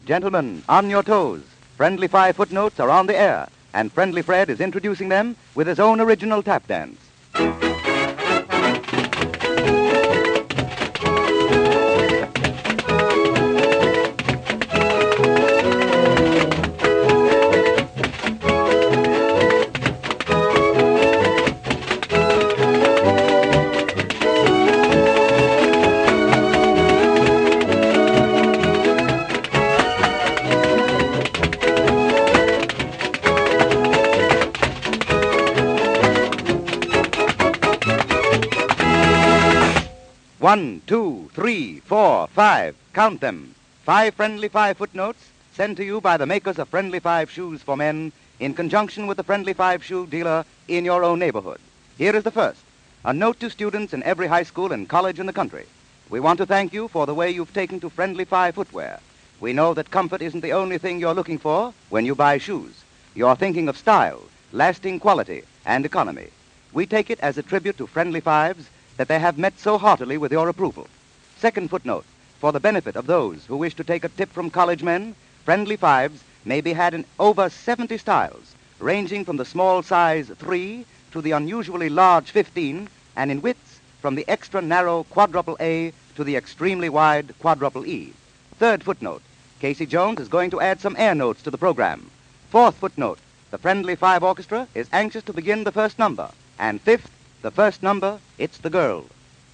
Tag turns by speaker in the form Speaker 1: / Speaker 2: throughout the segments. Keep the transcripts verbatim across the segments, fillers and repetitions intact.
Speaker 1: Gentlemen, on your toes. Friendly Five Footnotes are on the air, and Friendly Fred is introducing them with his own original tap dance. One, two, three, four, five. Count them. Five Friendly Five Footnotes sent to you by the makers of Friendly Five Shoes for Men in conjunction with the Friendly Five Shoe dealer in your own neighborhood. Here is the first. A note to students in every high school and college in the country. We want to thank you for the way you've taken to Friendly Five footwear. We know that comfort isn't the only thing you're looking for when you buy shoes. You're thinking of style, lasting quality, and economy. We take it as a tribute to Friendly Fives that they have met so heartily with your approval. Second footnote, for the benefit of those who wish to take a tip from college men, Friendly Fives may be had in over seventy styles, ranging from the small size three to the unusually large fifteen, and in widths from the extra narrow quadruple A to the extremely wide quadruple E. Third footnote, Casey Jones is going to add some air notes to the program. Fourth footnote, the Friendly Five Orchestra is anxious to begin the first number. And fifth, the first number, it's the girl.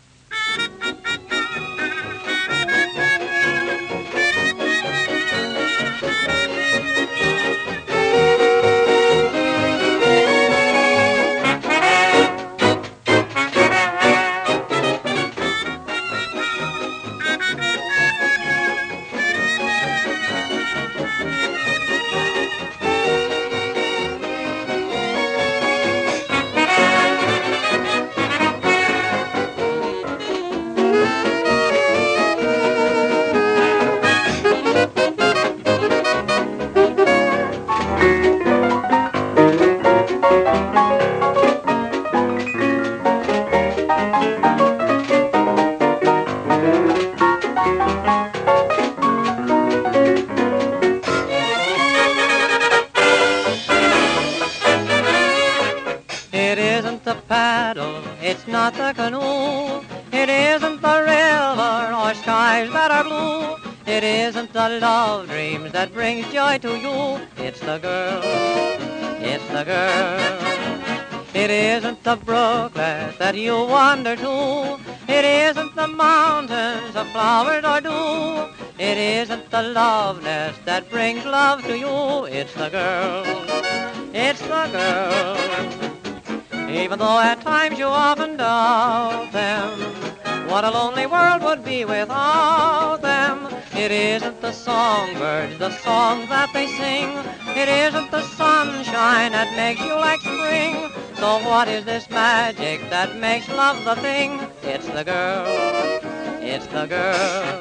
Speaker 2: It isn't the paddle, it's not the canoe. It isn't the river or skies that are blue. It isn't the love dreams that brings joy to you. It's the girl, it's the girl. It isn't the brooklet that you wander to. It isn't the mountains of flowers or dew. It isn't the love nest that brings love to you. It's the girl, it's the girl. Even though at times you often doubt them, what a lonely world would be without them. It isn't the songbirds, the songs that they sing. It isn't the sunshine that makes you like spring. So what is this magic that makes love the thing? It's the girl, it's the girl.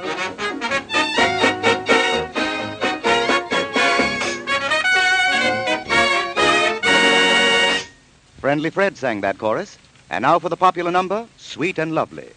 Speaker 1: Friendly Fred sang that chorus. And now for the popular number, Sweet and Lovely.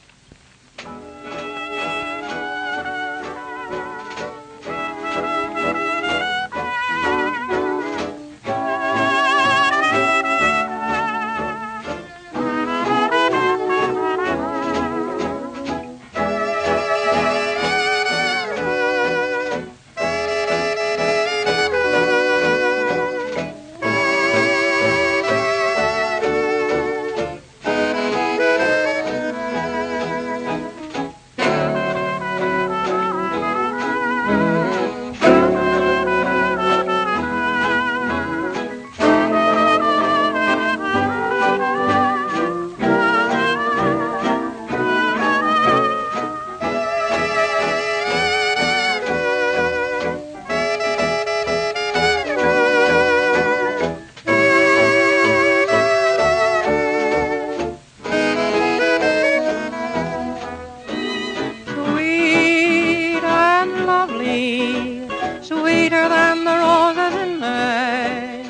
Speaker 2: Sweeter than the roses in May,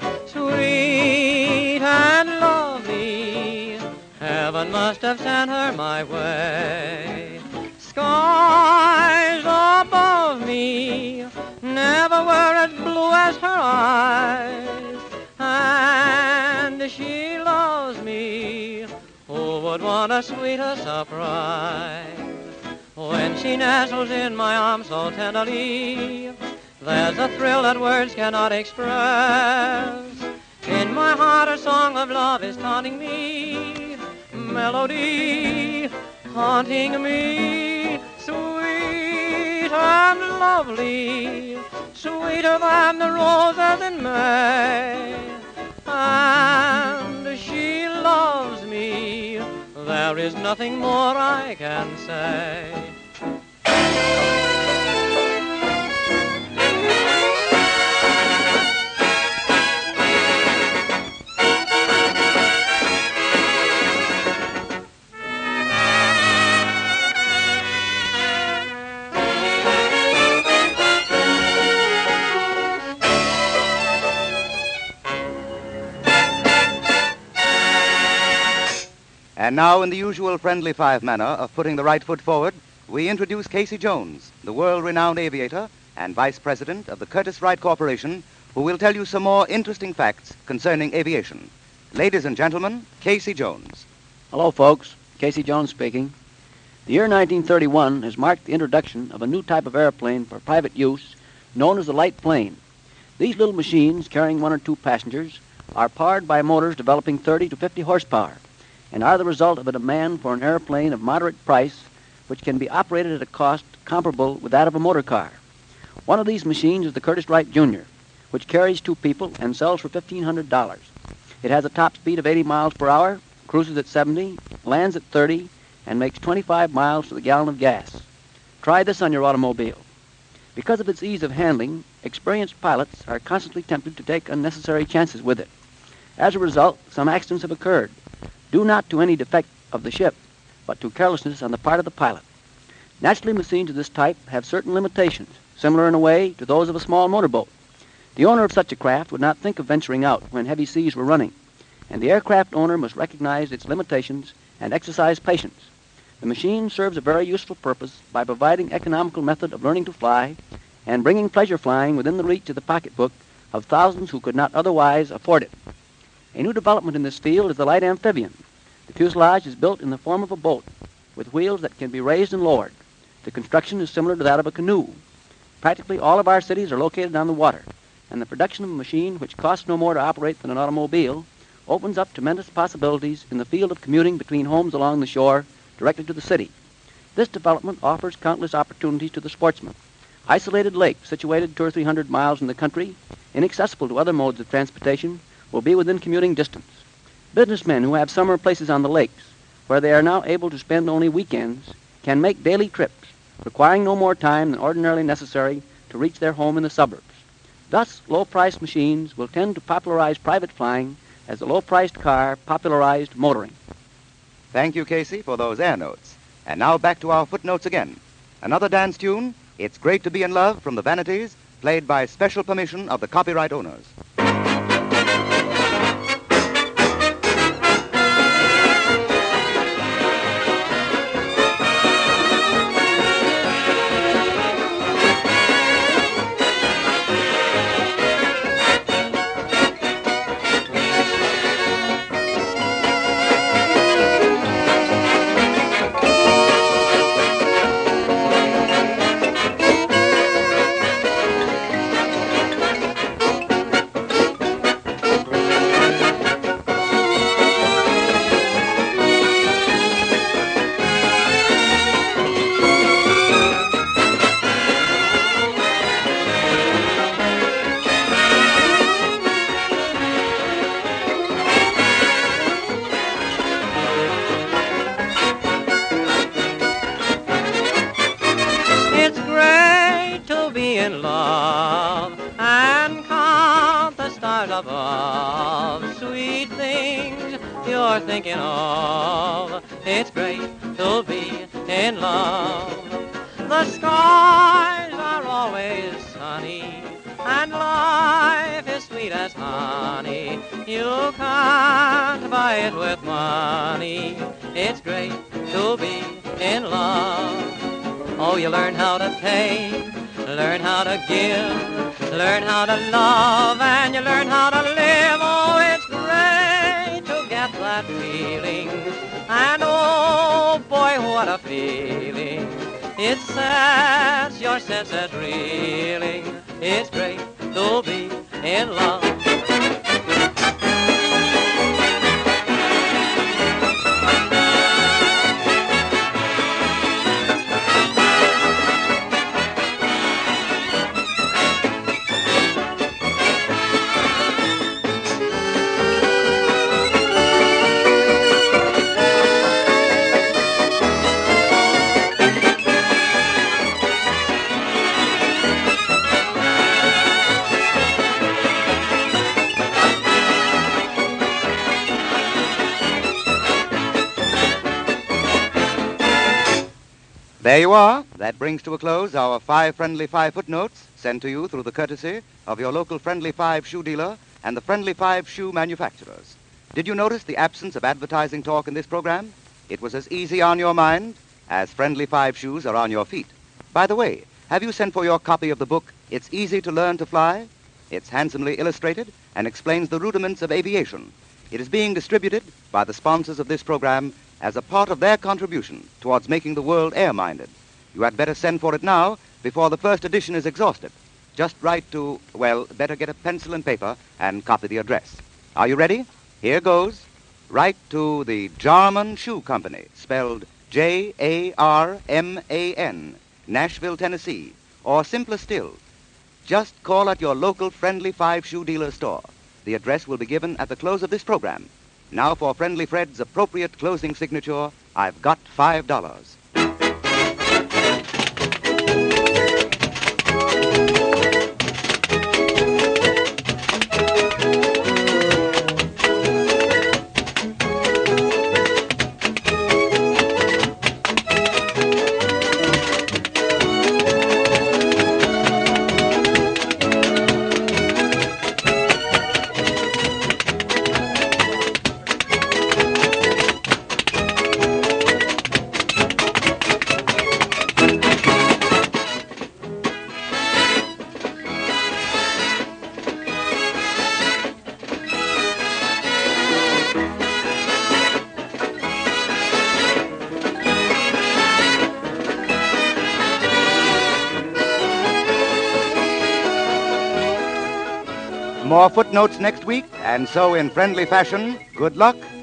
Speaker 2: sweet and lovely, heaven must have sent her my way. Skies above me, as her eyes. And she loves me. Who would want a sweeter surprise? When she nestles in my arms so tenderly, there's a thrill that words cannot express. In my heart a song of love is taunting me, melody haunting me, sweet and lovely, sweeter than the roses in May. And she loves me, there is nothing more I can say.
Speaker 1: And now, in the usual friendly five manner of putting the right foot forward, we introduce Casey Jones, the world-renowned aviator and vice president of the Curtiss-Wright Corporation, who will tell you some more interesting facts concerning aviation. Ladies and gentlemen, Casey Jones.
Speaker 3: Hello, folks. Casey Jones speaking. The year nineteen thirty-one has marked the introduction of a new type of airplane for private use known as the light plane. These little machines, carrying one or two passengers, are powered by motors developing thirty to fifty horsepower, and are the result of a demand for an airplane of moderate price which can be operated at a cost comparable with that of a motor car. One of these machines is the Curtiss-Wright Junior, which carries two people and sells for fifteen hundred dollars. It has a top speed of eighty miles per hour, cruises at seventy, lands at thirty, and makes twenty-five miles to the gallon of gas. Try this on your automobile. Because of its ease of handling, experienced pilots are constantly tempted to take unnecessary chances with it. As a result, some accidents have occurred, due not to any defect of the ship, but to carelessness on the part of the pilot. Naturally, machines of this type have certain limitations, similar in a way to those of a small motorboat. The owner of such a craft would not think of venturing out when heavy seas were running, and the aircraft owner must recognize its limitations and exercise patience. The machine serves a very useful purpose by providing economical method of learning to fly and bringing pleasure flying within the reach of the pocketbook of thousands who could not otherwise afford it. A new development in this field is the light amphibian. The fuselage is built in the form of a boat, with wheels that can be raised and lowered. The construction is similar to that of a canoe. Practically all of our cities are located on the water, and the production of a machine which costs no more to operate than an automobile opens up tremendous possibilities in the field of commuting between homes along the shore directly to the city. This development offers countless opportunities to the sportsman. Isolated lakes situated two or three hundred miles in the country, inaccessible to other modes of transportation, will be within commuting distance. Businessmen who have summer places on the lakes, where they are now able to spend only weekends, can make daily trips, requiring no more time than ordinarily necessary to reach their home in the suburbs. Thus, low-priced machines will tend to popularize private flying as the low-priced car popularized motoring.
Speaker 1: Thank you, Casey, for those air notes. And now back to our footnotes again. Another dance tune, It's Great to Be in Love from the Vanities, played by special permission of the copyright owners.
Speaker 2: In love and count the stars above, sweet things you're thinking of. It's great to be in love. The skies are always sunny and life is sweet as honey. You can't buy it with money. It's great to be in love. Oh, you learn how to take learn how to give, learn how to love, and you learn how to live. Oh, it's great to get that feeling. And oh, boy, what a feeling. It sets your senses reeling. It's great to be in love.
Speaker 1: There you are. That brings to a close our five Friendly Five footnotes sent to you through the courtesy of your local Friendly Five shoe dealer and the Friendly Five shoe manufacturers. Did you notice the absence of advertising talk in this program? It was as easy on your mind as Friendly Five shoes are on your feet. By the way, have you sent for your copy of the book, It's Easy to Learn to Fly? It's handsomely illustrated and explains the rudiments of aviation. It is being distributed by the sponsors of this program as a part of their contribution towards making the world air-minded. You had better send for it now before the first edition is exhausted. Just write to, well, better get a pencil and paper and copy the address. Are you ready? Here goes. Write to the Jarman Shoe Company, spelled J A R M A N, Nashville, Tennessee. Or simpler still, just call at your local Friendly Five shoe dealer store. The address will be given at the close of this program. Now for Friendly Fred's appropriate closing signature, I've got five dollars. More footnotes next week, and so in friendly fashion, good luck